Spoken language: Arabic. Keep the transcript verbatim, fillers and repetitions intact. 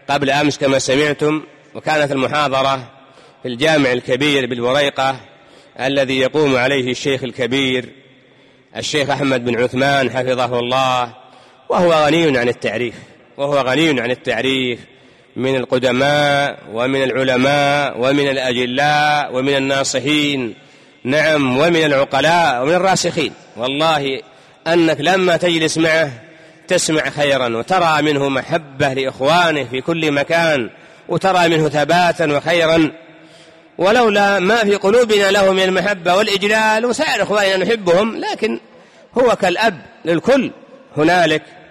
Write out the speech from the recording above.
قبل أمس كما سمعتم، وكانت المحاضرة في الجامع الكبير بالوريقة الذي يقوم عليه الشيخ الكبير الشيخ أحمد بن عثمان حفظه الله، وهو غني عن التعريف وهو غني عن التعريف من القدماء ومن العلماء ومن الأجلاء ومن الناصحين، نعم، ومن العقلاء ومن الراسخين. والله أنك لما تجلس معه تسمع خيرا، وترى منه محبة لإخوانه في كل مكان، وترى منه ثباتا وخيرا، ولولا ما في قلوبنا له من المحبة والإجلال، وسائر إخواننا نحبهم، لكن هو كالأب للكل هنالك